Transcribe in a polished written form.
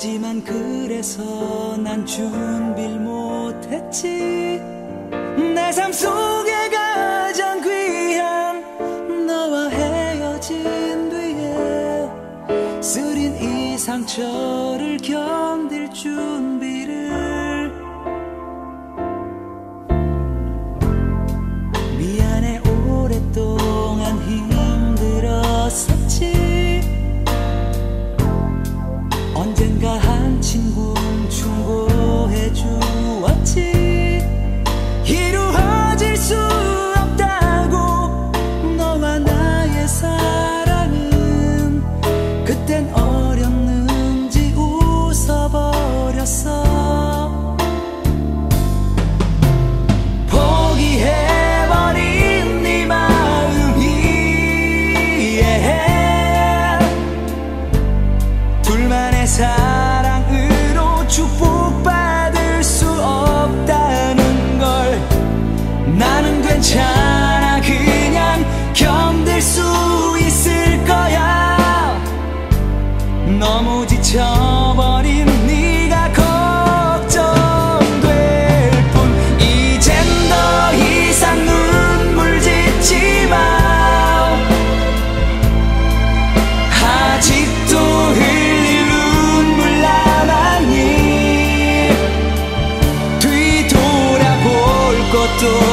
하지만 그래서 난 준비를 못했지. 내 삶 속에 가장 귀한 너와 헤어진 뒤에 쓰린 이 상처를 견딜 준비를. 미안해 오랫동안 힘들었었지. 언젠가 한 친구는 충고해 주었지. 이루어질 수 없다고 너와 나의 사랑은. 그땐 어렸는지 웃어버렸어. 포기해버린 네 마음 이해해. 둘만의 사랑으로 축복받을 수 없다는 걸. 나는 괜찮아 그냥 견딜 수 있을 거야. 너무 지쳐버린 네가 걱정될 뿐. 이젠 더 이상 눈물 짓지 마. 아직도 흘릴 눈물 남았니. 뒤돌아볼 것도